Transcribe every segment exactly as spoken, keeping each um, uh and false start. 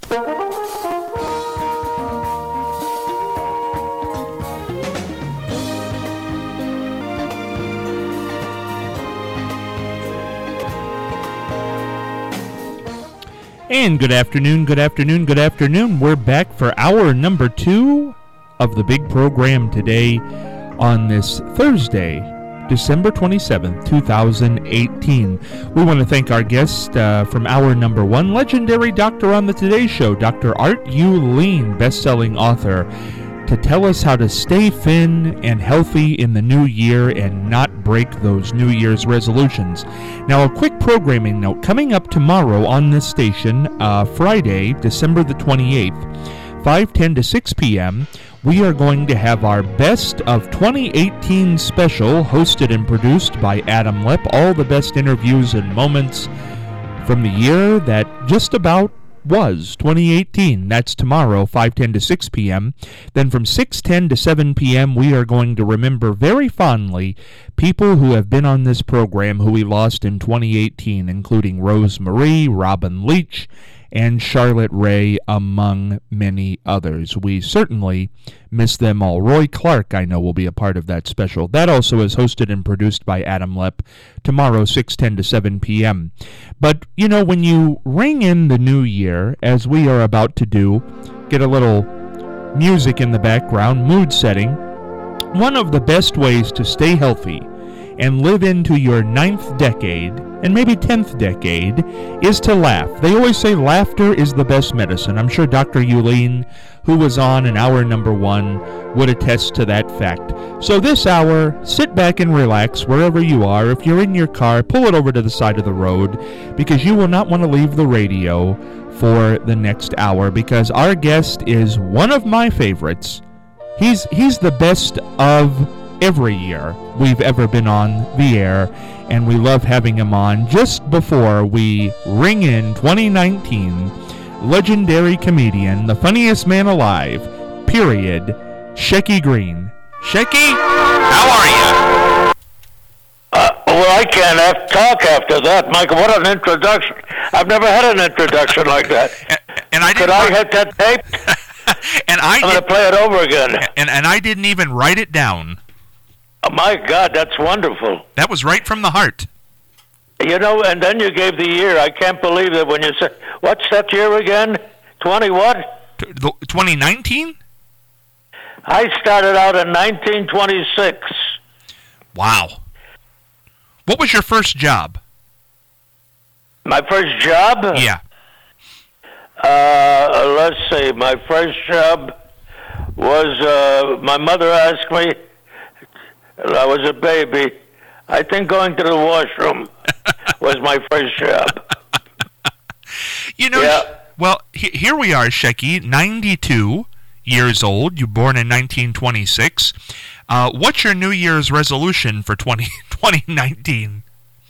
And good afternoon, good afternoon, good afternoon. We're back for hour number two of the big program today on this Thursday, December twenty-seventh, twenty eighteen. We want to thank our guest uh, from hour number one, legendary doctor on the Today Show, Doctor Art Uihlein, best-selling author, to tell us how to stay thin and healthy in the new year and not break those New Year's resolutions. Now, a quick programming note. Coming up tomorrow on this station, uh, Friday, December the twenty-eighth, five ten to six p.m., we are going to have our Best of twenty eighteen special, hosted and produced by Adam Lipp. All the best interviews and moments from the year that just about was twenty eighteen. That's tomorrow, five ten to six p.m. Then from six ten to seven p.m., we are going to remember very fondly people who have been on this program who we lost in twenty eighteen, including Rose Marie, Robin Leach, and Charlotte Ray, among many others. We certainly miss them all. Roy Clark, I know, will be a part of that special. That also is hosted and produced by Adam Lipp, tomorrow, six ten to seven p.m. But, you know, when you ring in the new year, as we are about to do, get a little music in the background, mood setting, one of the best ways to stay healthy and live into your ninth decade, and maybe tenth decade, is to laugh. They always say laughter is the best medicine. I'm sure Doctor Uihlein, who was on in hour number one, would attest to that fact. So this hour, sit back and relax wherever you are. If you're in your car, pull it over to the side of the road, because you will not want to leave the radio for the next hour, because our guest is one of my favorites. He's he's the best of every year we've ever been on the air, and we love having him on. Just before we ring in twenty nineteen, legendary comedian, the funniest man alive, period, Shecky Greene. Shecky, how are you? Uh, well, I can't have talk after that, Michael. What an introduction. I've never had an introduction like that. And, and I Could I hit that tape? and I I'm going to play it over again. And, and I didn't even write it down. Oh, my God, that's wonderful. That was right from the heart. You know, and then you gave the year. I can't believe that when you said, what's that year again? twenty what? twenty nineteen? I started out in nineteen twenty-six. Wow. What was your first job? My first job? Yeah. Uh, let's see. My first job was, uh, my mother asked me, I was a baby, I think going to the washroom was my first job. You know, yeah. Well, he, here we are, Shecky, ninety-two years old. You were born in nineteen twenty-six. Uh, what's your New Year's resolution for twenty nineteen?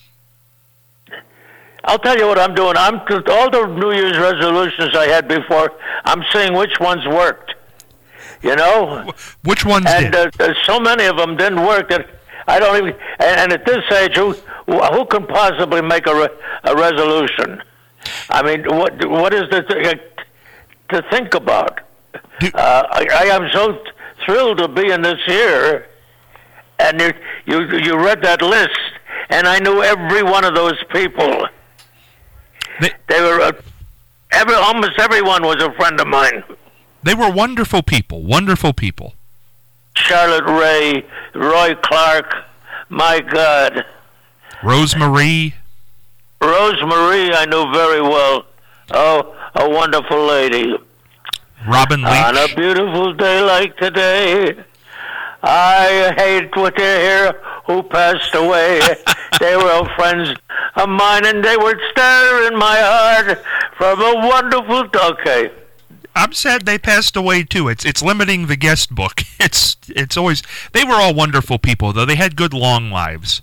I'll tell you what I'm doing. I'm all the New Year's resolutions I had before, I'm seeing which ones worked. You know? Which ones and, did? And uh, so many of them didn't work that I don't even... And, and at this age, who who can possibly make a, re, a resolution? I mean, what what is there to, to think about? Do, uh, I, I am so thrilled to be in this year, and you, you, you read that list, and I knew every one of those people. They, they were... Uh, every almost everyone was a friend of mine. They were wonderful people, wonderful people. Charlotte Ray, Roy Clark, my God. Rose Marie. Rose Marie I knew very well. Oh, a wonderful lady. Robin Leach. On a beautiful day like today, I hate what to hear who passed away. They were all friends of mine, and they were there in my heart from a wonderful... Okay. I'm sad they passed away too. It's it's limiting the guest book. It's it's always they were all wonderful people though. They had good long lives.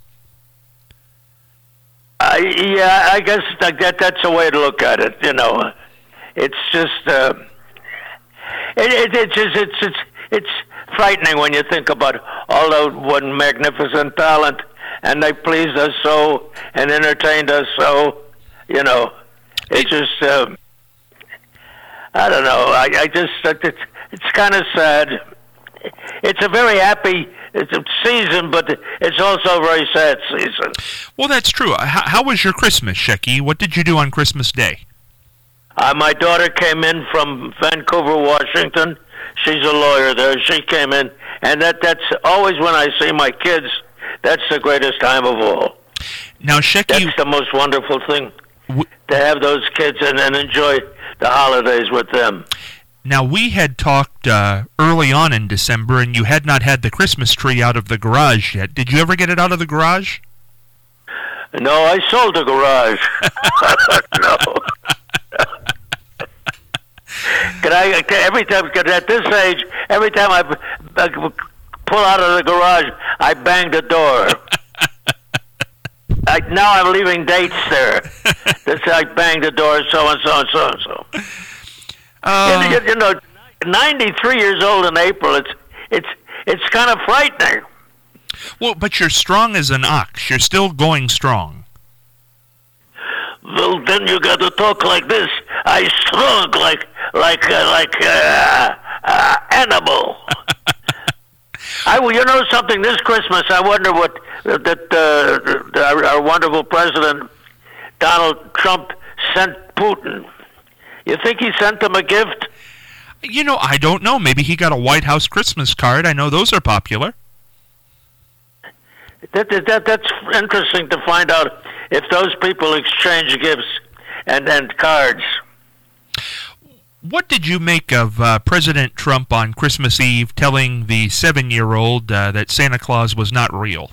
Uh, yeah, I guess that that's a way to look at it. You know, it's just uh, it, it it's just it's it's it's frightening when you think about all the one magnificent talent, and they pleased us so and entertained us so. You know, it's just. Uh, I don't know. I, I just it's it's kind of sad. It's a very happy it's a season, but it's also a very sad season. Well, that's true. How, how was your Christmas, Shecky? What did you do on Christmas Day? Uh, my daughter came in from Vancouver, Washington. She's a lawyer there. She came in, and that that's always when I see my kids, that's the greatest time of all. Now, Shecky... That's the most wonderful thing, w- to have those kids and, and enjoy the holidays with them. Now, we had talked uh, early on in December, and you had not had the Christmas tree out of the garage yet. Did you ever get it out of the garage? No, I sold the garage. No. Can I, can, every time, at this age, every time I, I pull out of the garage, I bang the door. I, now I'm leaving dates there. This I bang the door, so and so and so and so. Uh, you, you know, ninety-three years old in April. It's it's it's kind of frightening. Well, but you're strong as an ox. You're still going strong. Well, then you got to talk like this. I strong like like uh, like uh, uh, animal. I well, you know something. This Christmas, I wonder what that uh, our, our wonderful president Donald Trump sent Putin. You think he sent him a gift? You know, I don't know. Maybe he got a White House Christmas card. I know those are popular. That, that that's interesting to find out if those people exchange gifts and, and cards. What did you make of uh, President Trump on Christmas Eve telling the seven-year-old uh, that Santa Claus was not real?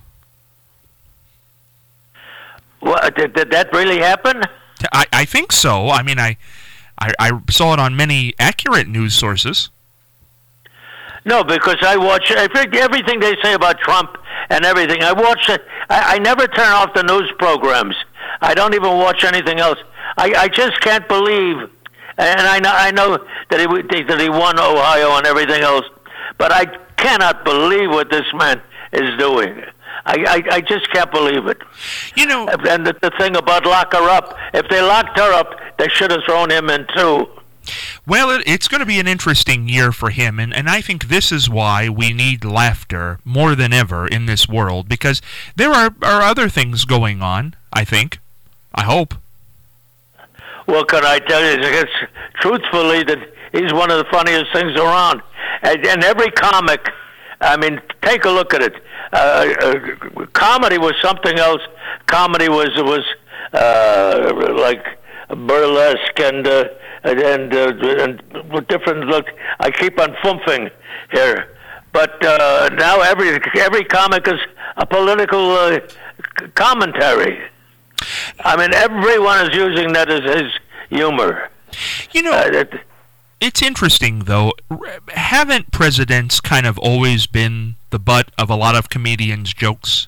Well, did, did that really happen? I, I think so. I mean, I, I I saw it on many accurate news sources. No, because I watch everything they say about Trump and everything. I watch it. I, I never turn off the news programs. I don't even watch anything else. I, I just can't believe, and I know I know that he that he won Ohio and everything else, but I cannot believe what this man is doing. I, I, I just can't believe it. You know, and the, the thing about lock her up, if they locked her up, they should have thrown him in too. Well, it, it's going to be an interesting year for him, and, and I think this is why we need laughter more than ever in this world, because there are, are other things going on, I think. I hope. Well, can I tell you, it's, truthfully, that he's one of the funniest things around. And, and every comic, I mean, take a look at it. Uh, uh, comedy was something else. Comedy was was uh, like burlesque and uh, and, uh, and different look. I keep on fumfing here, but uh, now every every comic is a political uh, commentary. I mean, everyone is using that as his humor. You know. Uh, that, It's interesting, though. Haven't presidents kind of always been the butt of a lot of comedians' jokes?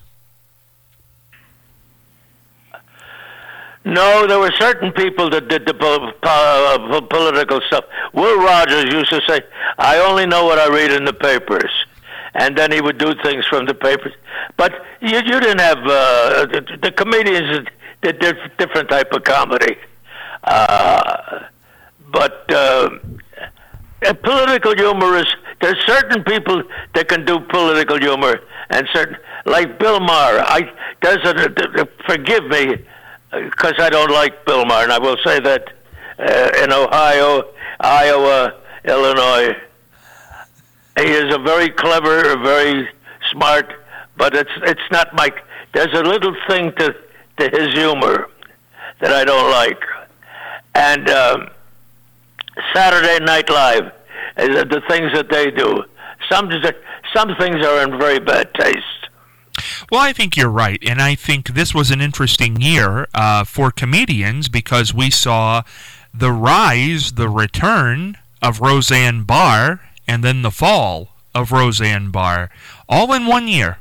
No, there were certain people that did the po- po- political stuff. Will Rogers used to say, I only know what I read in the papers. And then he would do things from the papers. But you, you didn't have... Uh, the, the comedians did different type of comedy. Uh, but... Uh, political humor is, there's certain people that can do political humor, and certain, like Bill Maher. I doesn't forgive me because I don't like Bill Maher, and I will say that uh, in Ohio, Iowa, Illinois, he is a very clever, very smart, but it's it's not my. There's a little thing to to his humor that I don't like, and. Um, Saturday Night Live, the things that they do. Some some things are in very bad taste. Well, I think you're right, and I think this was an interesting year uh, for comedians because we saw the rise, the return of Roseanne Barr, and then the fall of Roseanne Barr, all in one year.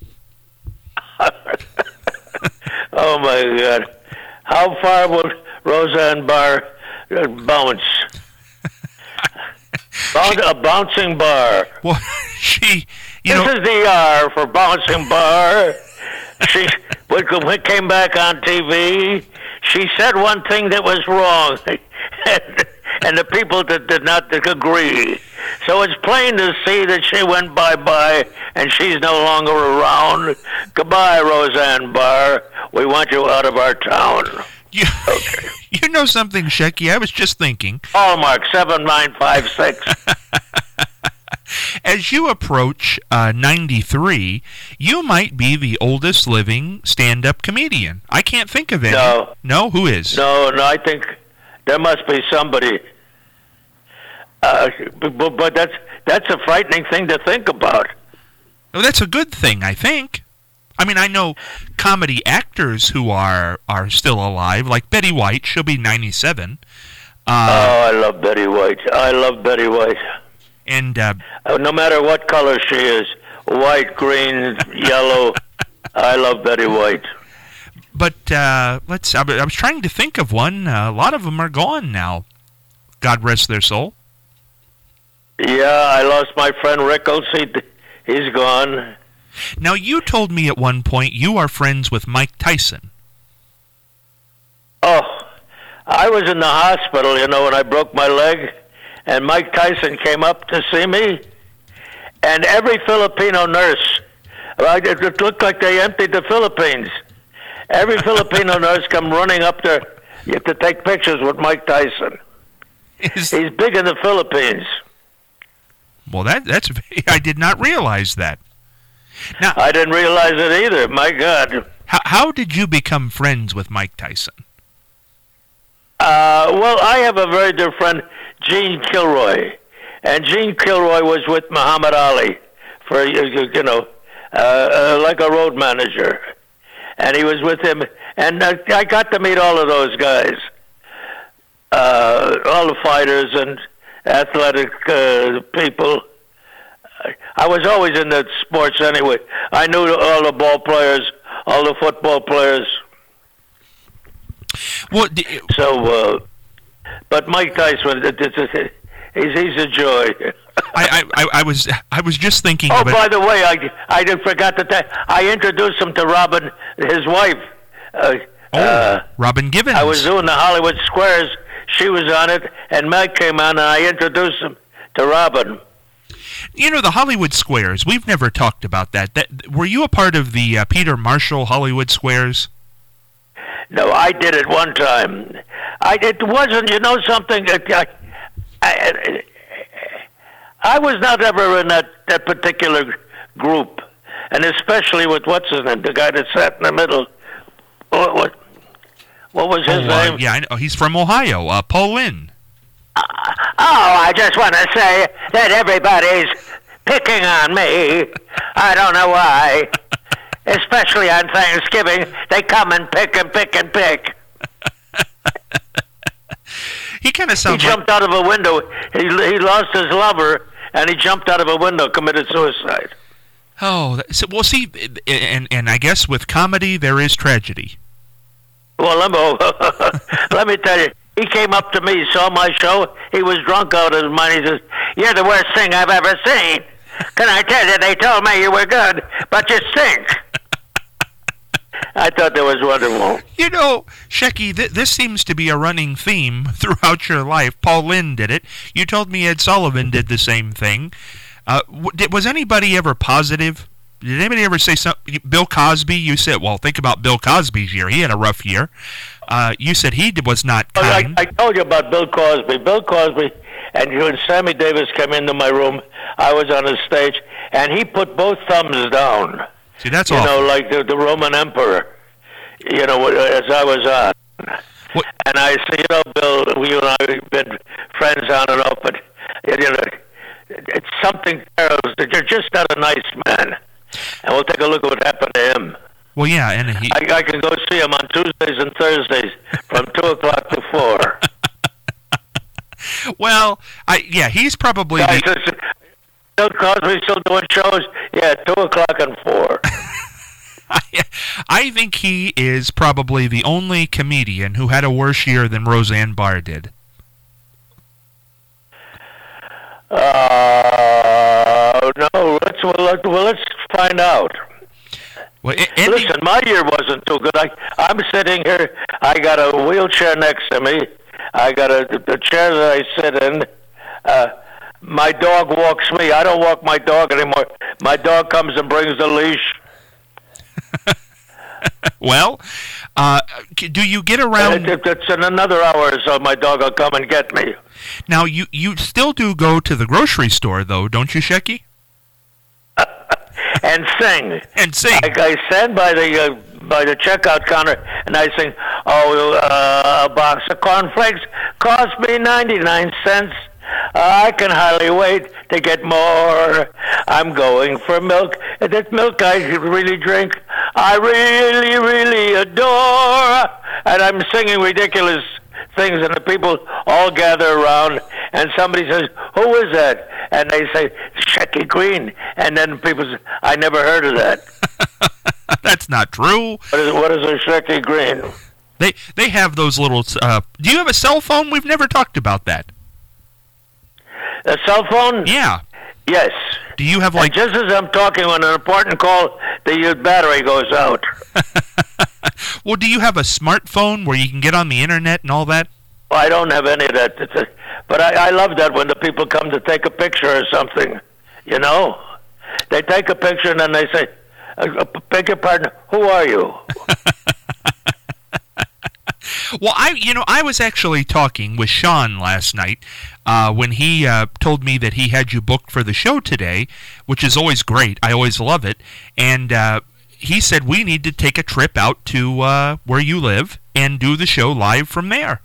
Oh, my God. How far will Roseanne Barr bounce? Bounce, a bouncing bar. Well, she, you this know, is the R for bouncing bar. She when came back on T V. She said one thing that was wrong, and, and the people that did not agree. So it's plain to see that she went bye-bye, and she's no longer around. Goodbye, Roseanne Barr. We want you out of our town. You, okay. You know something, Shecky? I was just thinking. Hallmark seven nine five six. As you approach uh, ninety-three, you might be the oldest living stand-up comedian. I can't think of any. No. No? Who is? No, no, I think there must be somebody. Uh, but, but that's that's a frightening thing to think about. Well, that's a good thing, I think. I mean, I know comedy actors who are, are still alive, like Betty White. She'll be ninety-seven. Uh, oh, I love Betty White. I love Betty White. And uh, uh, no matter what color she is, white, green, yellow, I love Betty White. But uh, let's. I was trying to think of one. Uh, a lot of them are gone now. God rest their soul. Yeah, I lost my friend Rickles. He, he's gone. Now, you told me at one point you are friends with Mike Tyson. Oh, I was in the hospital, you know, when I broke my leg, and Mike Tyson came up to see me, and every Filipino nurse, right, it looked like they emptied the Philippines. Every Filipino nurse come running up there to take pictures with Mike Tyson. Is, He's big in the Philippines. Well, that that's I did not realize that. Now, I didn't realize it either. My God. How, how did you become friends with Mike Tyson? Uh, well, I have a very dear friend, Gene Kilroy. And Gene Kilroy was with Muhammad Ali for, you know, uh, uh, like a road manager. And he was with him. And uh, I got to meet all of those guys. Uh, all the fighters and athletic uh, people. I was always in the sports anyway. I knew all the ball players, all the football players. Well, d- so, uh, but Mike Tyson, he's he's a joy. I, I I was I was just thinking. Oh, of it. by the way, I I did forgot to tell. I introduced him to Robin, his wife. Uh, oh, uh, Robin Givens. I was doing the Hollywood Squares. She was on it, and Mike came on, and I introduced him to Robin. You know, the Hollywood Squares, we've never talked about that. That were you a part of the uh, Peter Marshall Hollywood Squares? No, I did it one time. I It wasn't, you know something, I, I, I was not ever in that, that particular group, and especially with, what's his name, the guy that sat in the middle. What, what, what was his oh, uh, name? Yeah, I know. He's from Ohio, uh, Paul Lynn. Uh, oh, I just want to say that everybody's picking on me. I don't know why. Especially on Thanksgiving, they come and pick and pick and pick. He kind of sounds He jumped like... out of a window. He he lost his lover, and he jumped out of a window, committed suicide. Oh, that, so, well, see, and, and I guess with comedy, there is tragedy. Well, let me, let me tell you. He came up to me, saw my show. He was drunk out of his mind. He says, "You're the worst thing I've ever seen. Can I tell you, they told me you were good, but you stink." I thought that was wonderful. You know, Shecky, th- this seems to be a running theme throughout your life. Paul Lynn did it. You told me Ed Sullivan did the same thing. Uh, w- did, was anybody ever positive? Did anybody ever say something? Bill Cosby, you said, well, think about Bill Cosby's year. He had a rough year. Uh, you said he was not kind. I, I told you about Bill Cosby. Bill Cosby, and when Sammy Davis came into my room, I was on the stage, and he put both thumbs down. See, that's you awful. know, like the, the Roman emperor, you know, as I was on. What? And I said, you know, Bill, you and I have been friends on and off, but, you know, it's something terrible. You're just not a nice man. And we'll take a look at what happened to him. Well, yeah, and he... I, I can go see him on Tuesdays and Thursdays from two o'clock to four. Well, I yeah, he's probably... Guys, the... listen, Bill Cosby still doing shows? Yeah, two o'clock and four. I, I think he is probably the only comedian who had a worse year than Roseanne Barr did. Uh, no, let's, well, let's, well, let's find out. Well, Andy, Listen, my year wasn't too good. I, I'm sitting here. I got a wheelchair next to me. I got a the chair that I sit in. Uh, my dog walks me. I don't walk my dog anymore. My dog comes and brings the leash. Well, uh, do you get around? It, it, it's in another hour or so. My dog will come and get me. Now, you, you still do go to the grocery store, though, don't you, Shecky? And sing. And sing. I, I stand by the uh, by the checkout counter and I sing, oh, uh, a box of cornflakes cost me ninety-nine cents. Uh, I can hardly wait to get more. I'm going for milk. And that milk I really drink, I really, really adore. And I'm singing ridiculous things, and the people all gather around, and somebody says, who is that? And they say, Shecky Green. And then people say, I never heard of that. That's not true. What is, what is a Shecky Green? They, they have those little... Uh, do you have a cell phone? We've never talked about that. A cell phone? Yeah. Yes. Do you have like... And just as I'm talking on an important call, the battery goes out. Well, do you have a smartphone where you can get on the internet and all that? Well, I don't have any of that. It's a, but I, I love that when the people come to take a picture or something, you know? They take a picture and then they say, uh, beg your pardon, who are you? Well, I, you know, I was actually talking with Sean last night uh, when he uh, told me that he had you booked for the show today, which is always great. I always love it. And uh, he said we need to take a trip out to uh, where you live and do the show live from there.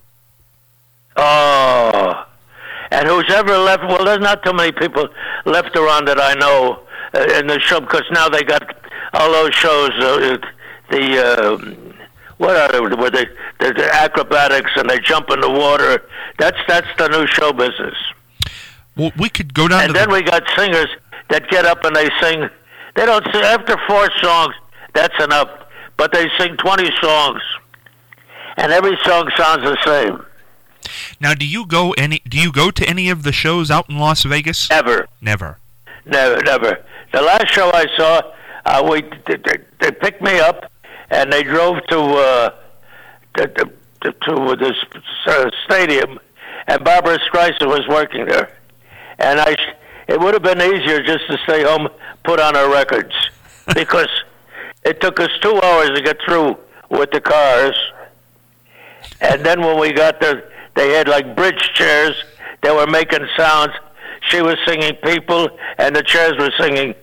Oh, and who's ever left, well, there's not too many people left around that I know uh, in the show, because now they got all those shows, uh, the... Uh, What are they? Where they they're, they're acrobatics and they jump in the water. That's that's the new show business. Well, we could go down. And to then the... we got singers that get up and they sing. They don't sing after four songs. That's enough. But they sing twenty songs, and every song sounds the same. Now, do you go any? Do you go to any of the shows out in Las Vegas? Never. Never. Never. Never. The last show I saw, uh, we they, they picked me up. And they drove to uh, to, to, to this uh, stadium, and Barbara Streisand was working there. And I, it would have been easier just to stay home, put on our records, because it took us two hours to get through with the cars. And then when we got there, they had like bridge chairs. They were making sounds. She was singing "People," and the chairs were singing.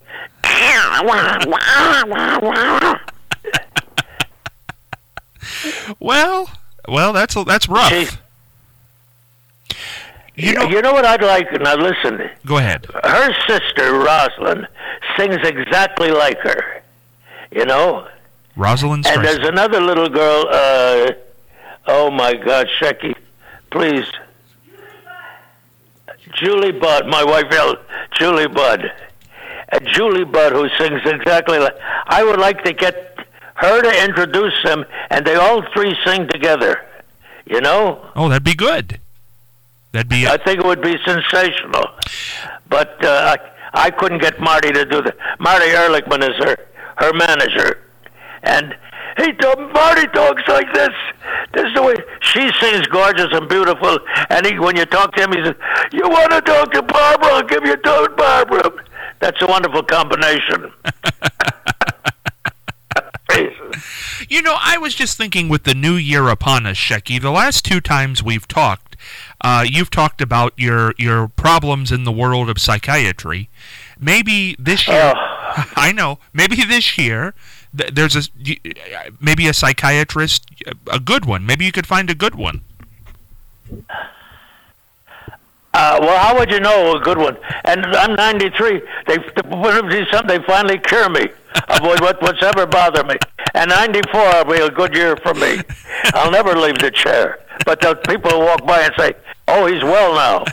Well, well, that's that's rough. She, you know, you know what I'd like? Now listen. Go ahead. Her sister Rosalind sings exactly like her. You know. Rosalind. And there's another little girl. Uh, oh my God, Shecky, please. Julie Budd, my wife, Julie Budd. Uh, Julie Budd, who sings exactly like. I would like to get her to introduce them, and they all three sing together. You know? Oh, that'd be good. That'd be. I think it would be sensational. But uh, I, I couldn't get Marty to do that. Marty Ehrlichman is her her manager, and he told Marty talks like this. This is the way she sings, gorgeous and beautiful. And he, when you talk to him, he says, "You want to talk to Barbara? I'll give you to Barbara." That's a wonderful combination. You know, I was just thinking with the new year upon us, Shecky, the last two times we've talked, uh, you've talked about your, your problems in the world of psychiatry. Maybe this year, oh. I know, maybe this year, th- there's a, maybe a psychiatrist, a good one. Maybe you could find a good one. Uh, well, how would you know a good one? And I'm ninety-three. They, they finally cure me of what, what's ever bothered me. And ninety-four will be a good year for me. I'll never leave the chair. But the people will walk by and say, "Oh, he's well now."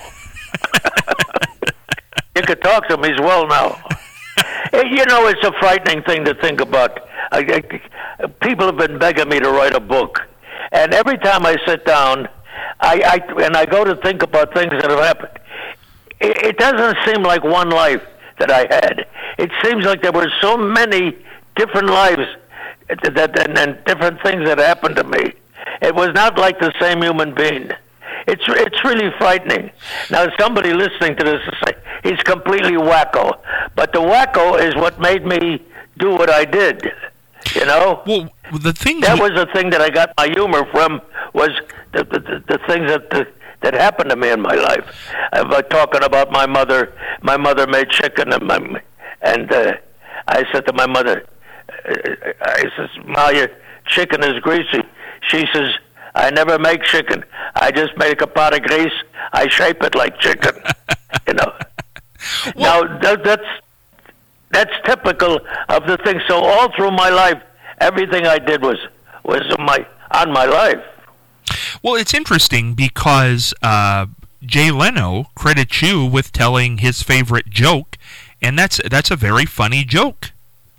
You could talk to him. He's well now. You know, it's a frightening thing to think about. I, I, people have been begging me to write a book, and every time I sit down, I, I and I go to think about things that have happened. It, it doesn't seem like one life that I had. It seems like there were so many different lives that and, and different things that happened to me. It was not like the same human being. It's it's really frightening. Now, somebody listening to this is say he's completely wacko, but the wacko is what made me do what I did. You know. Well, the thing that was the thing that I got my humor from was the the, the, the things that the, that happened to me in my life. I'm uh, talking about my mother. My mother made chicken, and my, and uh, I said to my mother, uh, I says, "Ma, your chicken is greasy." She says, "I never make chicken. I just make a pot of grease. I shape it like chicken." You know. Well, now that, that's that's typical of the thing. So all through my life, everything I did was was on my on my life. Well, it's interesting because uh, Jay Leno credits you with telling his favorite joke, and that's that's a very funny joke.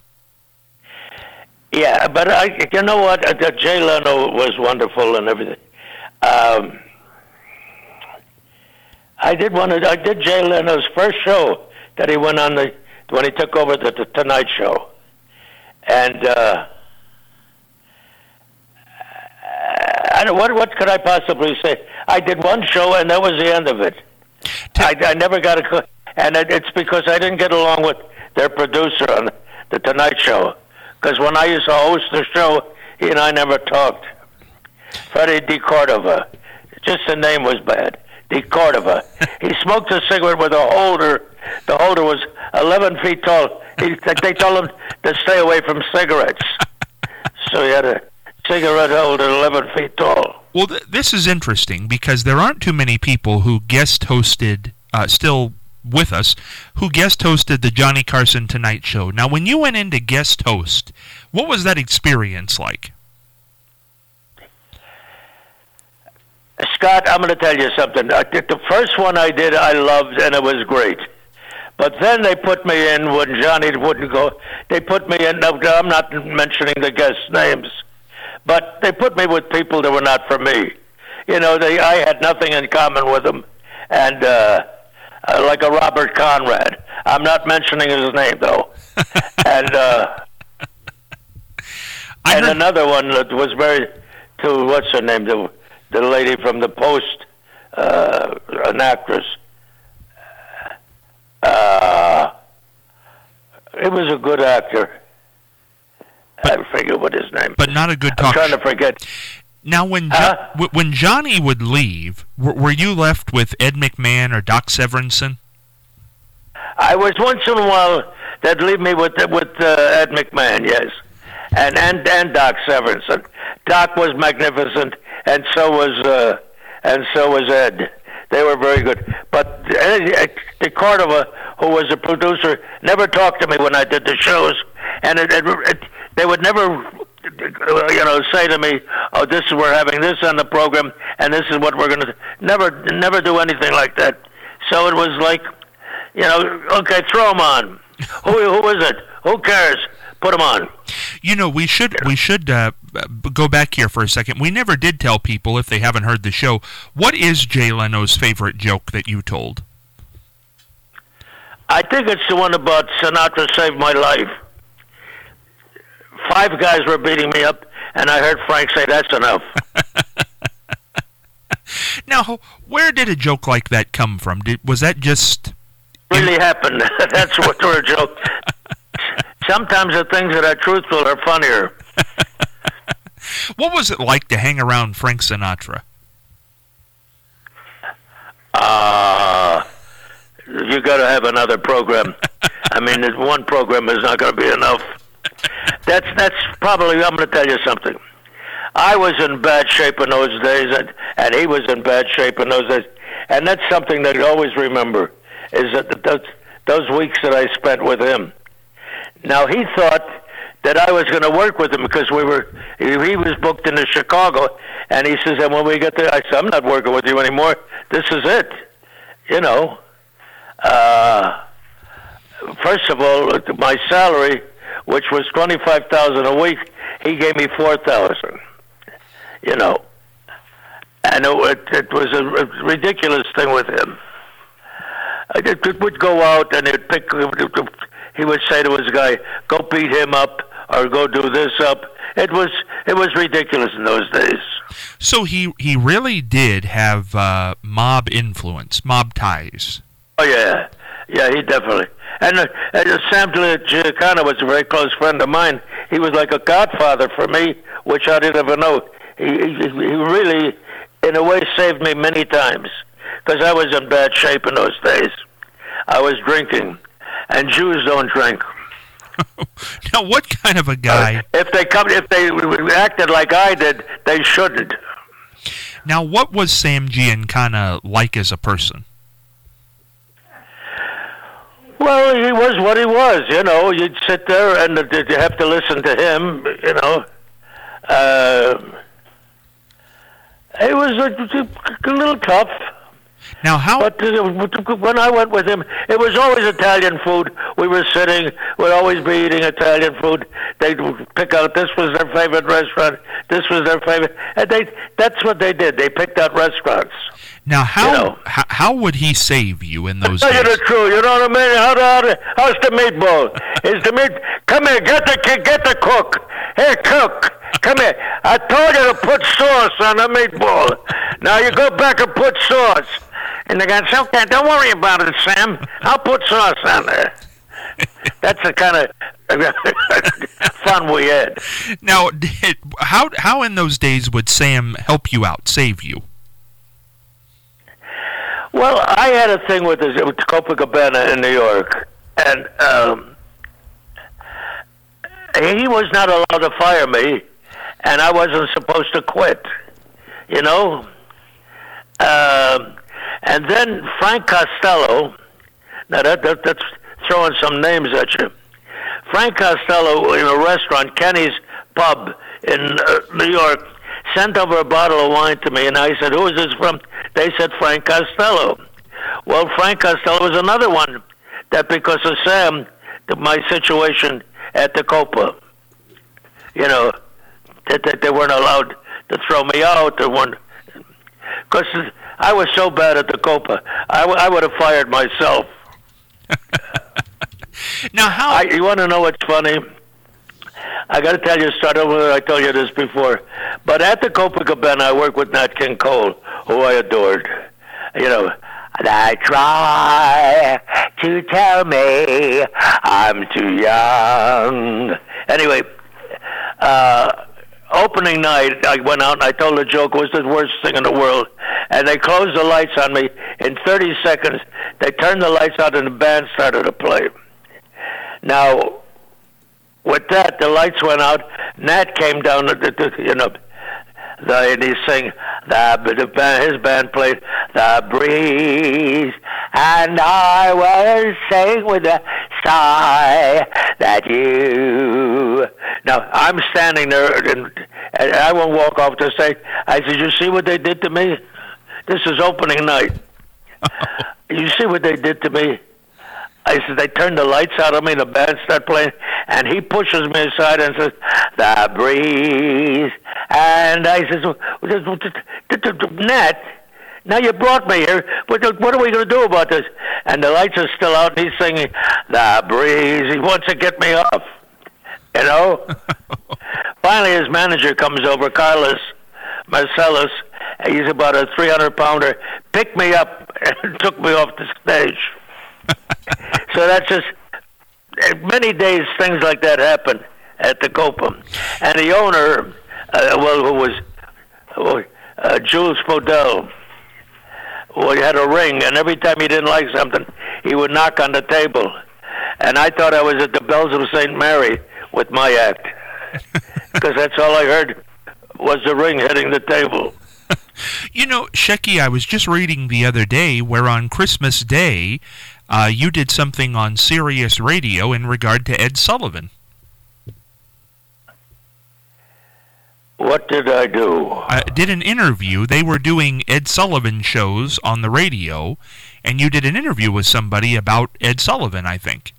Yeah, but I, you know what? Uh, Jay Leno was wonderful and everything. Um, I did one. Of, I did Jay Leno's first show that he went on the when he took over the, the Tonight Show, and uh, I don't, what what could I possibly say? I did one show, and that was the end of it. I, I never got a, and it, it's because I didn't get along with their producer on the Tonight Show. Because when I used to host the show, he and I never talked. Freddie DeCordova. Just the name was bad. DeCordova. He smoked a cigarette with a holder. The holder was eleven feet tall. He, they told him to stay away from cigarettes. So he had a cigarette holder eleven feet tall. Well, th- this is interesting because there aren't too many people who guest hosted, uh, still with us, who guest hosted the Johnny Carson Tonight Show. Now, when you went in to guest host, what was that experience like? Scott, I'm going to tell you something. I did the first one I did, I loved, and it was great. But then they put me in when Johnny wouldn't go. They put me in. No, I'm not mentioning the guest names, but they put me with people that were not for me. You know, they I had nothing in common with them, and. Uh, Uh, like a Robert Conrad. I'm not mentioning his name, though. and uh, and heard... another one that was very, to what's her name, the the lady from the Post, uh, an actress. Uh, he was a good actor. But, I forget what his name. But not a good talk. I'm trying to forget. Now, when jo- huh? w- when Johnny would leave, w- were you left with Ed McMahon or Doc Severinsen? I was once in a while. They'd leave me with with uh, Ed McMahon, yes, and and and Doc Severinsen. Doc was magnificent, and so was uh, and so was Ed. They were very good. But uh, DeCordova, who was a producer, never talked to me when I did the shows, and it, it, it, they would never. You know, say to me, "Oh, this is we're having this on the program, and this is what we're going to." Never, never do anything like that. So it was like, you know, okay, throw them on. who, who is it? Who cares? Put them on. You know, we should we should uh, go back here for a second. We never did tell people, if they haven't heard the show, what is Jay Leno's favorite joke that you told? I think it's the one about Sinatra saved my life. Five guys were beating me up, and I heard Frank say, "That's enough." Now, where did a joke like that come from? Did, was that just... Really in- happened. That's what for a joke. Sometimes the things that are truthful are funnier. What was it like to hang around Frank Sinatra? Uh, you got to have another program. I mean, one program is not going to be enough. That's that's probably. I'm going to tell you something. I was in bad shape in those days, and, and he was in bad shape in those days. And that's something that you always remember, is that those, those weeks that I spent with him. Now, he thought that I was going to work with him because we were. He, he was booked into Chicago, and he says, and when we get there, I said, I'm not working with you anymore. This is it. You know. Uh, first of all, my salary, which was twenty-five thousand dollars a week, he gave me four thousand dollars. You know. And it, it was a ridiculous thing with him. It, it would go out and he'd pick, he would say to his guy, go beat him up or go do this up. It was it was ridiculous in those days. So he, he really did have uh, mob influence, mob ties. Oh, yeah. Yeah, he definitely. And, uh, and Sam Giancana was a very close friend of mine. He was like a godfather for me, which I didn't ever know. He, he, he really, in a way, saved me many times, because I was in bad shape in those days. I was drinking, and Jews don't drink. Now, what kind of a guy? Uh, if they come, if they acted like I did, they shouldn't. Now, what was Sam Giancana like as a person? Well, he was what he was, you know. You'd sit there and you have to listen to him, you know. Uh, it was a, a little tough. Now, how? But uh, when I went with him, it was always Italian food. We were sitting, we'd always be eating Italian food. They'd pick out, this was their favorite restaurant, this was their favorite. And they, that's what they did. They picked out restaurants. Now, how you know, how, how would he save you in those I'll days? tell you the truth, you know what I mean? How, how, how's the meatball? Is the meat... Come here, get the, get the cook. Hey, cook, come here. I told you to put sauce on the meatball. Now you go back and put sauce. And the guy said, okay, don't worry about it, Sam. I'll put sauce on there. That's the kind of fun we had. Now, did, how how in those days would Sam help you out, save you? Well, I had a thing with this with Copacabana in New York, and um, he was not allowed to fire me, and I wasn't supposed to quit. You know. Um, and then Frank Costello. Now that, that that's throwing some names at you. Frank Costello in a restaurant, Kenny's Pub in uh, New York, sent over a bottle of wine to me, and I said, who is this from? They said Frank Costello. Well, Frank Costello was another one that because of Sam, the, my situation at the Copa, you know, that, that they weren't allowed to throw me out. Because I was so bad at the Copa, I, w- I would have fired myself. Now, how... I, you want to know what's funny? I got to tell you a story. I told you this before. But at the Copacabana, I worked with Nat King Cole, who I adored. You know, I try to tell me I'm too young. Anyway, uh, opening night, I went out and I told a joke. It was the worst thing in the world. And they closed the lights on me. In thirty seconds, they turned the lights out and the band started to play. Now, with that, the lights went out. Nat came down, the, the, you know, the, and he sang, the, the band, his band played, The Breeze, and I was saying with a sigh that you... Now, I'm standing there, and, and I won't walk off the stage. I said, you see what they did to me? This is opening night. You see what they did to me? I said, they turned the lights out on me, and the band started playing, and he pushes me aside and says, The Breeze. And I said, Nat, now you brought me here. What are we going to do about this? And the lights are still out, and he's singing, The Breeze. He wants to get me off, you know? Finally, his manager comes over, Carlos Marcellus. He's about a three hundred pounder, picked me up and took me off the stage. So that's just, many days things like that happen at the Copa. And the owner, uh, well, who was uh, Jules Podell, well, he had a ring, and every time he didn't like something, he would knock on the table. And I thought I was at the Bells of Saint Mary with my act, because that's all I heard was the ring hitting the table. You know, Shecky, I was just reading the other day where on Christmas Day, uh, you did something on Sirius Radio in regard to Ed Sullivan. What did I do? I did an interview. They were doing Ed Sullivan shows on the radio, and you did an interview with somebody about Ed Sullivan, I think.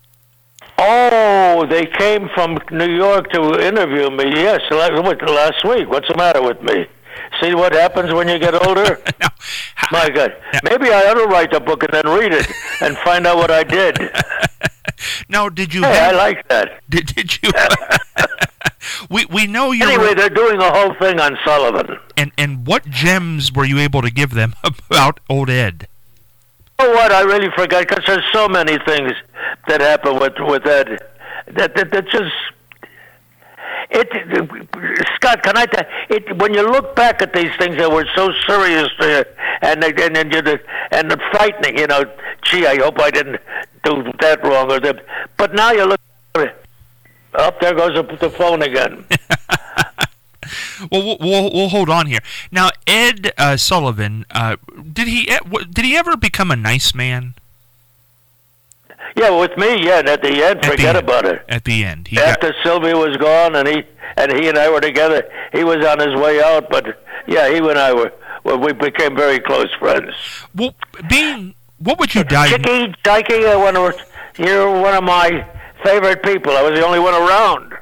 Oh, they came from New York to interview me. Yes, last week. What's the matter with me? See what happens when you get older? No. My God. Maybe I ought to write a book and then read it and find out what I did. No, did you Hey, have, I like that. Did, did you we we know you're... Anyway, they're doing a whole thing on Sullivan. And, and what gems were you able to give them about old Ed? You know what? I really forgot, because there's so many things that happen with, with Ed. That, that, that just... It, it, Scott, can I tell it? When you look back at these things that were so serious uh, and and and, and, and frightening, you know, gee, I hope I didn't do that wrong. Or that, but now you look, oh, there goes the phone again. Well, well, we'll we'll hold on here. Now, Ed uh, Sullivan, uh, did he did he ever become a nice man? Yeah, with me, yeah, and at the end, at forget the about it. At the end. He After got... Sylvia was gone and he and he and I were together, he was on his way out, but yeah, he and I were, well, we became very close friends. Well, being, what would you die... Chicky, Chicky, uh, one of, you're one of my favorite people. I was the only one around.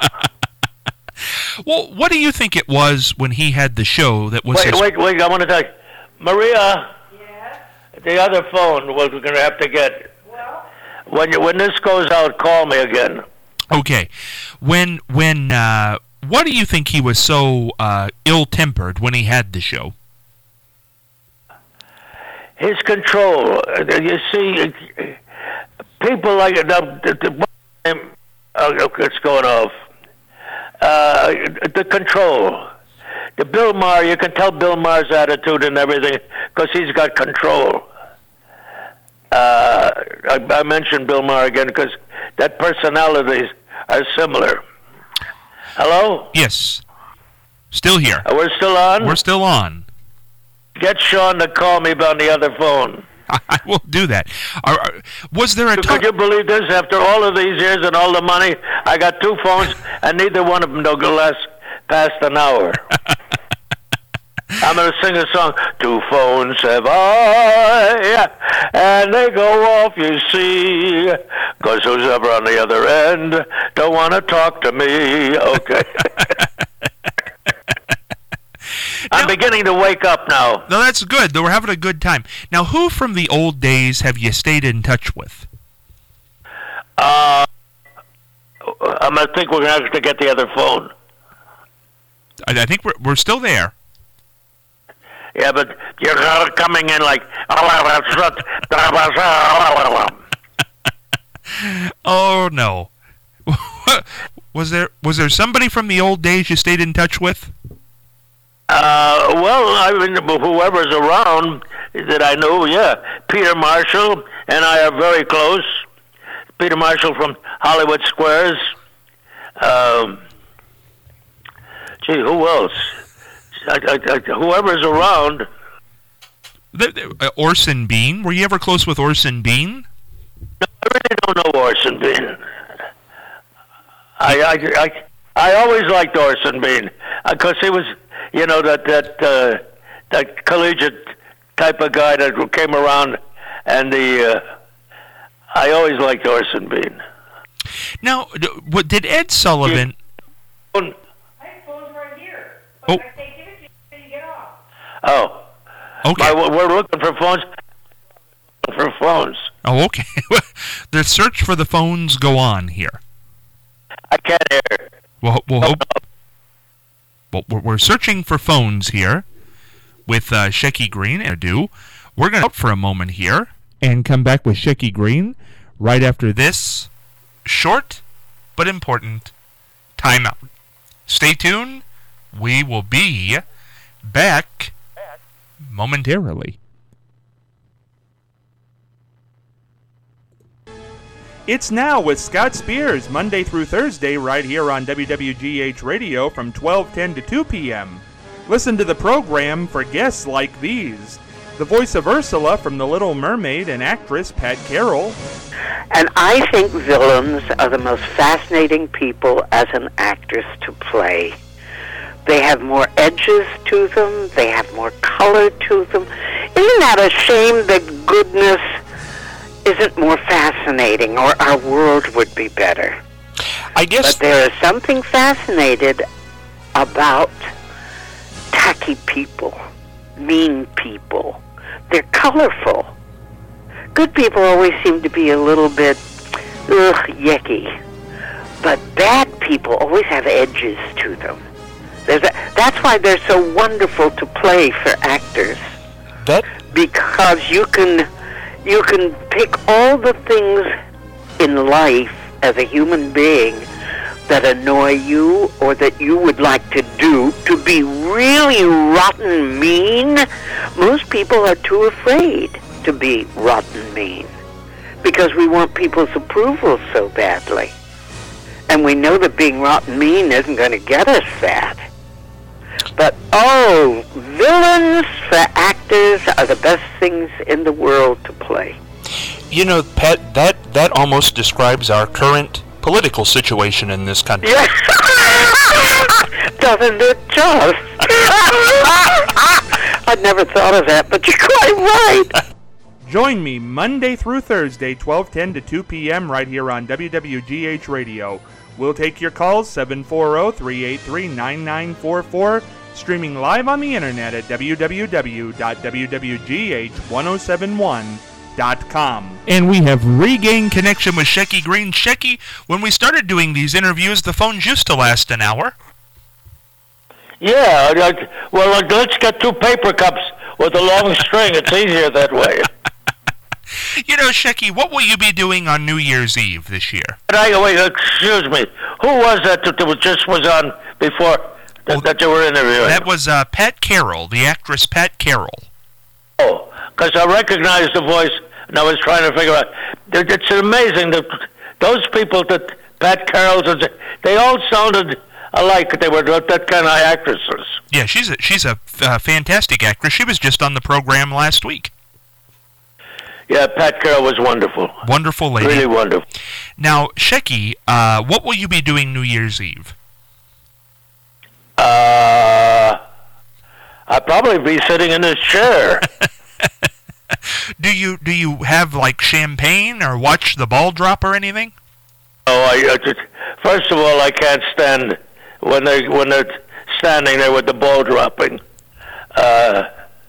Well, what do you think it was when he had the show that was Wait, his... wait, wait, I want to tell you. Maria, yes? The other phone we're going to have to get... When you, when this goes out, call me again. Okay. When when uh, what do you think he was so uh, ill-tempered when he had the show? His control. You see, people like the, the, the oh, it's going off. Uh, the control. The Bill Maher. You can tell Bill Maher's attitude and everything because he's got control. Uh, I, I mentioned Bill Maher again because that personalities are similar. Hello? Yes. Still here. Uh, we're still on? We're still on. Get Sean to call me on the other phone. I, I will do that. Are, are, was there a Could time... you believe this? After all of these years and all the money, I got two phones, and neither one of them don't go less past an hour. I'm going to sing a song. Two phones have I, and they go off, you see, because who's ever on the other end don't want to talk to me. Okay. I'm now, beginning to wake up now. No, that's good. We're having a good time. Now, who from the old days have you stayed in touch with? Uh, I'm going to think we're going to have to get the other phone. I, I think we're we're still there. Yeah, but you're coming in like... Oh, no. was there was there somebody from the old days you stayed in touch with? Uh, well, I mean, whoever's around that I know, yeah. Peter Marshall and I are very close. Peter Marshall from Hollywood Squares. Um, gee, who else? I, I, I, whoever's around. The, the, uh, Orson Bean. Were you ever close with Orson Bean? No, I really don't know Orson Bean. I I I, I always liked Orson Bean because he was, you know, that that uh, that collegiate type of guy that came around, and the uh, I always liked Orson Bean. Now, what did Ed Sullivan? You, oh. Oh. Okay. My, we're looking for phones. For phones. Oh, okay. The search for the phones go on here. I can't hear. Well, we'll hope. Well, we're searching for phones here with uh, Shecky Green and do. We're going to stop for a moment here and come back with Shecky Green right after this short but important timeout. Stay tuned. We will be back momentarily. It's Now with Scott Spears, Monday through Thursday, right here on W W G H Radio from twelve ten to two p.m. Listen to the program for guests like these. The voice of Ursula from The Little Mermaid and actress Pat Carroll. And I think villains are the most fascinating people as an actress to play. They have more edges to them. They have more color to them. Isn't that a shame that goodness isn't more fascinating, or our world would be better? I guess. But there is something fascinated about tacky people, mean people. They're colorful. Good people always seem to be a little bit, ugh, yucky. But bad people always have edges to them. There's a, that's why they're so wonderful to play for actors. That because you can you can pick all the things in life as a human being that annoy you or that you would like to do to be really rotten mean. Most people are too afraid to be rotten mean because we want people's approval so badly. And we know that being rotten mean isn't going to get us that. But, oh, villains for actors are the best things in the world to play. You know, Pat, that, that almost describes our current political situation in this country. Yes. Doesn't it just? I'd never thought of that, but you're quite right. Join me Monday through Thursday, twelve ten to two p.m. right here on W W G H Radio. We'll take your calls, seven four zero, three eight three, nine nine four four, streaming live on the internet at w w w dot w w g h ten seventy-one dot com. And we have regained connection with Shecky Greene. Shecky, when we started doing these interviews, the phones used to last an hour. Yeah, I, well, let's get two paper cups with a long string. It's easier that way. You know, Shecky, what will you be doing on New Year's Eve this year? I, wait, excuse me. Who was that that was just was on before that, oh, that you were interviewing? That was uh, Pat Carroll, the actress Pat Carroll. Oh, because I recognized the voice, and I was trying to figure out. It's amazing that those people that Pat Carroll's, they all sounded alike. They were that kind of actresses. Yeah, she's a, she's a uh, fantastic actress. She was just on the program last week. Yeah, Pat Carroll was wonderful. Wonderful lady. Really wonderful. Now, Shecky, uh, what will you be doing New Year's Eve? Uh, I'll probably be sitting in this chair. do you do you have like champagne or watch the ball drop or anything? Oh, I, I just, first of all, I can't stand when they when they're standing there with the ball dropping. Uh,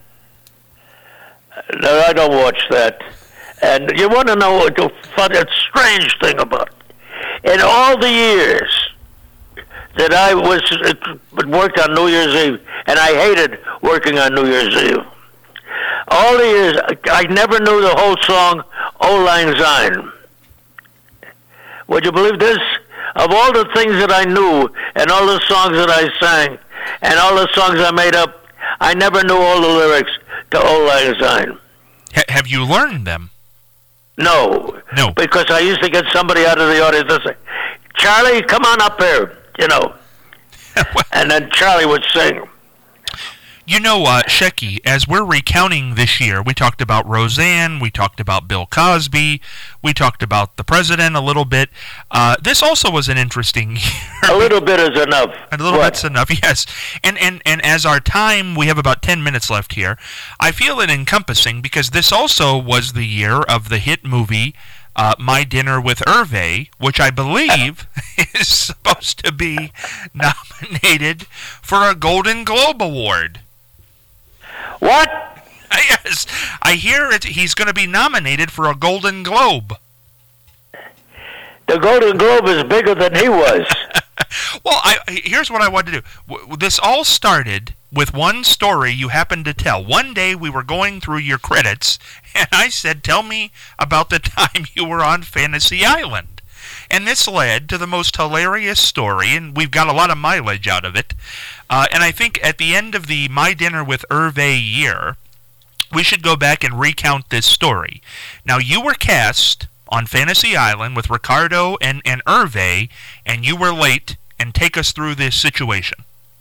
no, I don't watch that. And you want to know what the fun, a strange thing about it? In all the years that I was worked on New Year's Eve, and I hated working on New Year's Eve. All the years, I never knew the whole song, "O Lang Syne." Would you believe this? Of all the things that I knew, and all the songs that I sang, and all the songs I made up, I never knew all the lyrics to "O Lang Syne." H- have you learned them? No. No. Because I used to get somebody out of the audience to say, "Charlie, come on up here," you know. And then Charlie would sing. You know, uh, Shecky, as we're recounting this year, we talked about Roseanne, we talked about Bill Cosby, we talked about the president a little bit. Uh, this also was an interesting year. A little bit is enough. A little what? bit's enough, yes. And, and, and as our time, we have about ten minutes left here, I feel it encompassing because this also was the year of the hit movie uh, My Dinner with Hervé, which I believe is supposed to be nominated for a Golden Globe Award. What? Yes, I hear it. He's going to be nominated for a Golden Globe. The Golden Globe is bigger than he was. Well, I, here's what I want to do. W- this all started with one story you happened to tell. One day we were going through your credits, and I said, tell me about the time you were on Fantasy Island. And this led to the most hilarious story, and we've got a lot of mileage out of it. Uh, and I think at the end of the My Dinner with Hervé year, we should go back and recount this story. Now, you were cast on Fantasy Island with Ricardo and, and Hervé, and you were late, and take us through this situation.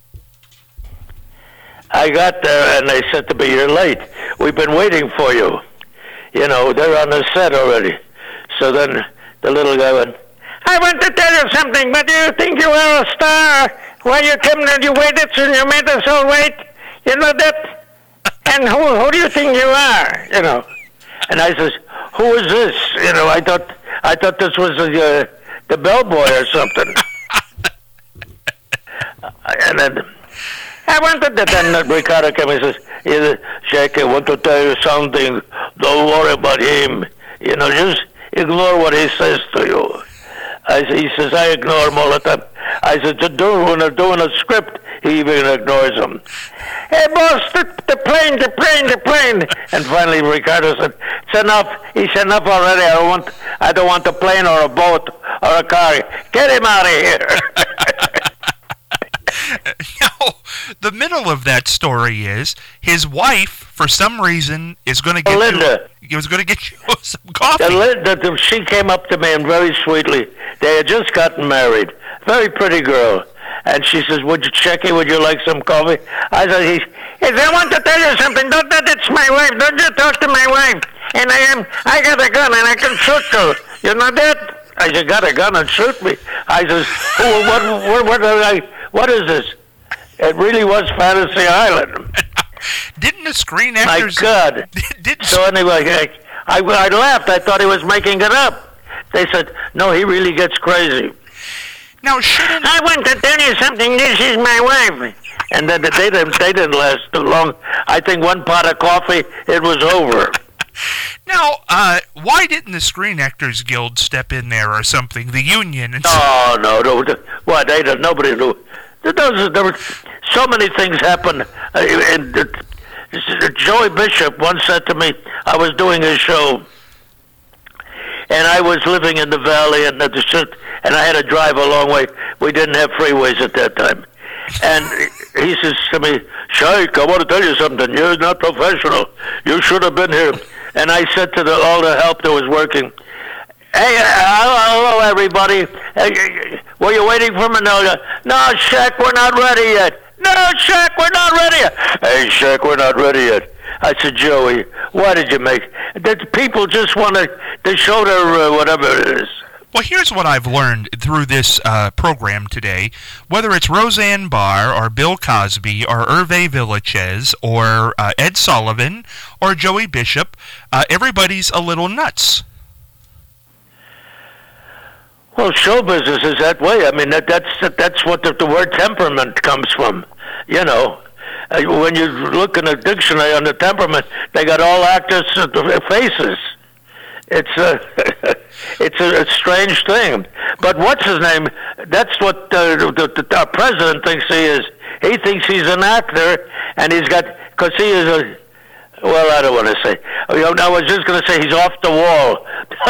I got there, and they said to me, "You're late. We've been waiting for you." You know, they're on the set already. So then the little guy went, "I want to tell you something, but do you think you are a star? Why you came and you waited and you made us all wait? You know that? And who who do you think you are? You know?" And I says, "Who is this?" You know, I thought I thought this was the uh, the bellboy or something. And then I wanted to. Then Ricardo came and says, "Shecky, I want to tell you something. Don't worry about him. You know, just ignore what he says to you." I said, he says, I ignore him all the time. I said, to do, when they're doing a script, he even ignores them. Hey, boss, the, the plane, the plane, the plane. And finally, Ricardo said, it's enough. He said, enough already. I don't want, I don't want a plane or a boat or a car. Get him out of here. Now, the middle of that story is his wife, for some reason, is going to get Linda. you. Was going to get you some coffee. The, Linda, the, she came up to me and very sweetly. They had just gotten married. Very pretty girl. And she says, would you check it? Would you like some coffee? I said, he, he said, I want to tell you something. Don't, that, that's my wife. Don't you talk to my wife. And I am, I got a gun and I can shoot you. You know that? I said, got a gun and shoot me. I says, oh, what, what, what, what, I, what is this? It really was Fantasy Island. Didn't the Screen My Actors... God. Didn't, So anyway, I, I, I laughed. I thought he was making it up. They said, no, he really gets crazy. now, shouldn't... I want to tell you something. This is my wife. And then they didn't, they didn't last too long. I think one pot of coffee, it was over. Now, uh, why didn't the Screen Actors Guild step in there or something? The union and... Oh, no. no the, what? They don't, nobody knew. There, was, there were so many things happen. Uh, and, uh, Joey Bishop once said to me, I was doing a show, and I was living in the valley, and, the, and I had to drive a long way. We didn't have freeways at that time. And he says to me, Shaik, I want to tell you something. You're not professional. You should have been here. And I said to the, all the help that was working, hey, hello, everybody. Hey, were you waiting for me? No, no, Shaq, we're not ready yet. No, Shaq, we're not ready yet. Hey, Shaq, we're not ready yet. I said, Joey, why did you make... That people just want to, to show their uh, whatever it is. Well, here's what I've learned through this uh, program today. Whether it's Roseanne Barr or Bill Cosby or Hervé Villachez or uh, Ed Sullivan or Joey Bishop, uh, everybody's a little nuts. Well, show business is that way. I mean, that, that's that's what the, the word temperament comes from. You know, uh, when you look in a dictionary on the temperament, they got all actors' faces. It's a it's a, a strange thing. But what's his name? That's what uh, the, the, our president thinks he is. He thinks he's an actor, and he's got because he is a. Well, I don't want to say. I was just going to say he's off the wall.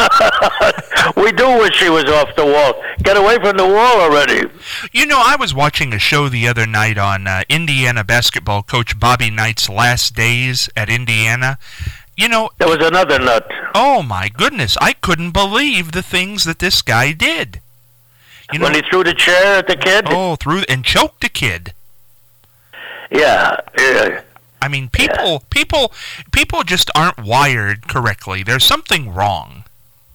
We do wish he was off the wall. Get away from the wall already. You know, I was watching a show the other night on uh, Indiana basketball coach Bobby Knight's last days at Indiana. You know... There was another nut. Oh, my goodness. I couldn't believe the things that this guy did. You know, when he threw the chair at the kid? Oh, threw... And choked a kid. Yeah, yeah. I mean, people, yeah. people, people just aren't wired correctly. There's something wrong.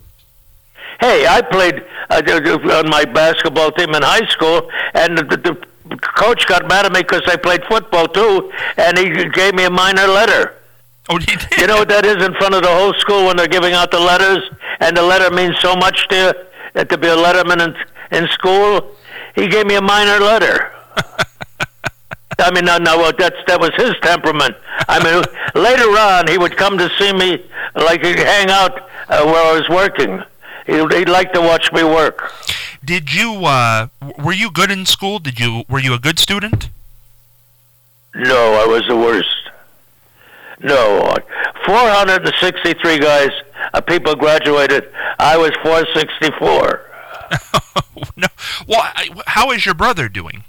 Hey, I played uh, on my basketball team in high school, and the, the coach got mad at me because I played football too, and he gave me a minor letter. Oh, he did? You know what that is in front of the whole school when they're giving out the letters, and the letter means so much to you, to be a letterman in, in school? He gave me a minor letter. I mean, no, no, that's, that was his temperament. I mean, later on, he would come to see me, like, he'd hang out uh, where I was working. He'd, he'd like to watch me work. Did you, uh, were you good in school? Did you, were you a good student? No, I was the worst. No. four hundred sixty-three guys, uh, people graduated. I was four sixty-four. No. Well, how is your brother doing?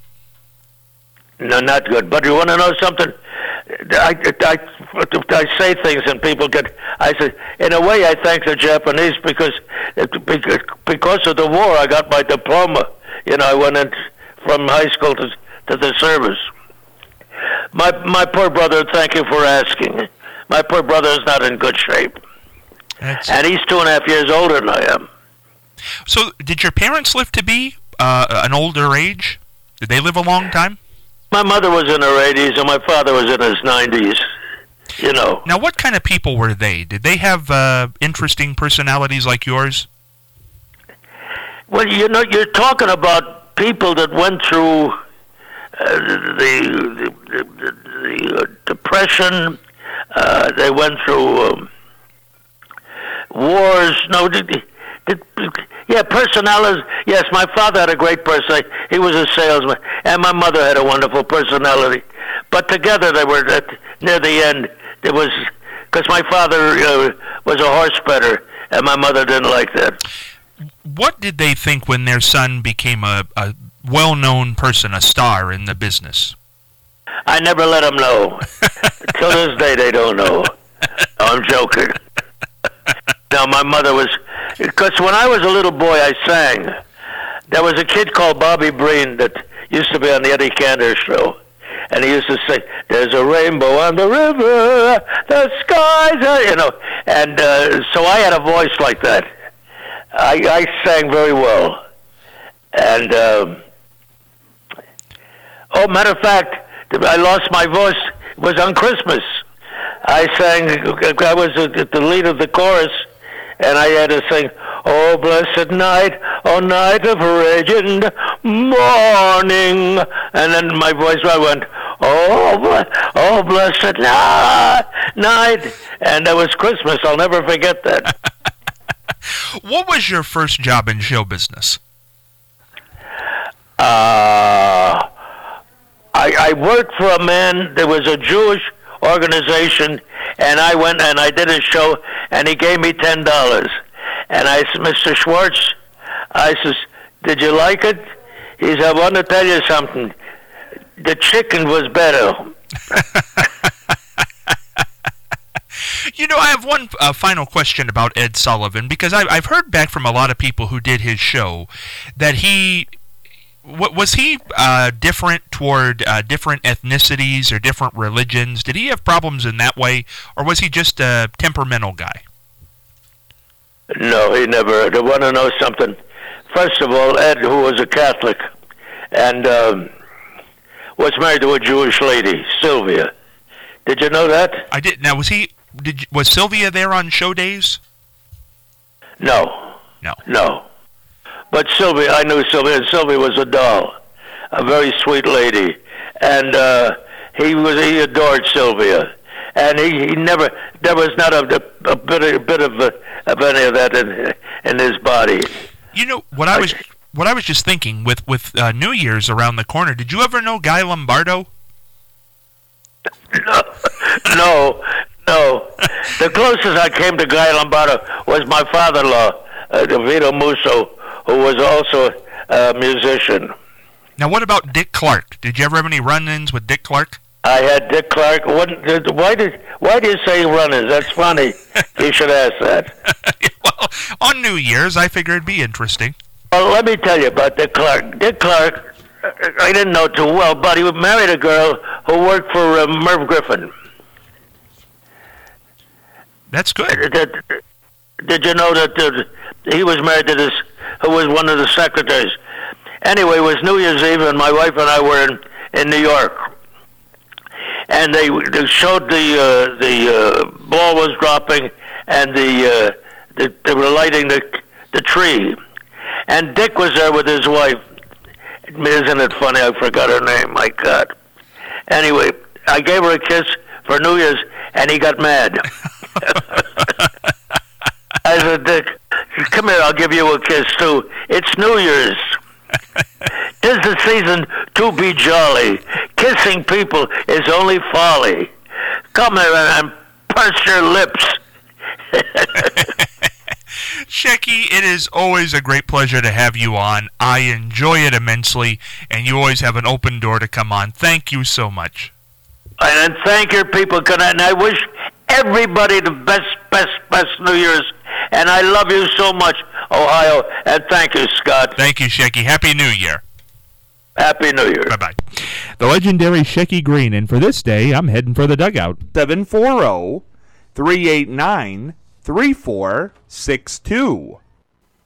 No, not good. But you want to know something? I, I, I say things and people get... I said, in a way, I thank the Japanese because because of the war, I got my diploma. You know, I went in from high school to, to the service. My my poor brother, thank you for asking. My poor brother is not in good shape. That's... And he's two and a half years older than I am. So, did your parents live to be uh, an older age? Did they live a long time? My mother was in her eighties and my father was in his nineties, you know. Now, what kind of people were they? Did they have uh, interesting personalities like yours? Well, you know, you're talking about people that went through uh, the, the, the, the uh, Depression, uh, they went through um, wars. No, the, the, Yeah, personalities. Yes, my father had a great personality. He was a salesman, and my mother had a wonderful personality. But together they were at, near the end. It was because my father uh, was a horse better, and my mother didn't like that. What did they think when their son became a, a well-known person, a star in the business? I never let them know. Till this day, they don't know. I'm joking. No, my mother was... Because when I was a little boy, I sang. There was a kid called Bobby Breen that used to be on the Eddie Cantor show. And he used to sing, there's a rainbow on the river, the skies are... You know, and uh, so I had a voice like that. I, I sang very well. And... Um, oh, matter of fact, I lost my voice. It was on Christmas. I sang, I was at the lead of the chorus, and I had to sing, oh, blessed night, oh, night of raging morning. And then my voice went, oh, oh, blessed night. And that was Christmas. I'll never forget that. What was your first job in show business? Uh, I, I worked for a man, there was a Jewish organization, and I went and I did a show, and he gave me ten dollars. And I said, Mister Schwartz, I says, did you like it? He said, I want to tell you something. The chicken was better. You know, I have one uh, final question about Ed Sullivan, because I've, I've heard back from a lot of people who did his show that he... Was he uh, different toward uh, different ethnicities or different religions? Did he have problems in that way, or was he just a temperamental guy? No, he never. I want to know something. First of all, Ed, who was a Catholic, and um, was married to a Jewish lady, Sylvia. Did you know that? I did. Now, was he? Did was Sylvia there on show days? No. No. No. But Sylvia, I knew Sylvia, and Sylvia was a doll, a very sweet lady, and uh, he was he adored Sylvia, and he, he never there was not a, a bit a bit of a, of any of that in in his body. You know what I was what I was just thinking with with uh, New Year's around the corner. Did you ever know Guy Lombardo? No, no, no. The closest I came to Guy Lombardo was my father-in-law, uh, Vito Musso, who was also a musician. Now, what about Dick Clark? Did you ever have any run-ins with Dick Clark? I had Dick Clark. What, why did why do you say run-ins? That's funny. You should ask that. Well, on New Year's, I figured it'd be interesting. Well, let me tell you about Dick Clark. Dick Clark, I didn't know too well, but he married a girl who worked for uh, Merv Griffin. That's good. Did, did you know that uh, he was married to this, who was one of the secretaries? Anyway, it was New Year's Eve, and my wife and I were in, in New York. And they, they showed the uh, the uh, ball was dropping, and the, uh, the they were lighting the the tree. And Dick was there with his wife. Isn't it funny? I forgot her name. My God. Anyway, I gave her a kiss for New Year's, and he got mad. I said, Dick, come here, I'll give you a kiss, too. It's New Year's. 'Tis the season to be jolly. Kissing people is only folly. Come here and purse your lips. Shecky, it is always a great pleasure to have you on. I enjoy it immensely, and you always have an open door to come on. Thank you so much. And thank your people, and I wish everybody the best, best, best New Year's. And I love you so much, Ohio. And thank you, Scott. Thank you, Shecky. Happy New Year. Happy New Year. Bye-bye. The legendary Shecky Greene, and for this day, I'm heading for the dugout. seven four zero, three eight nine, three four six two.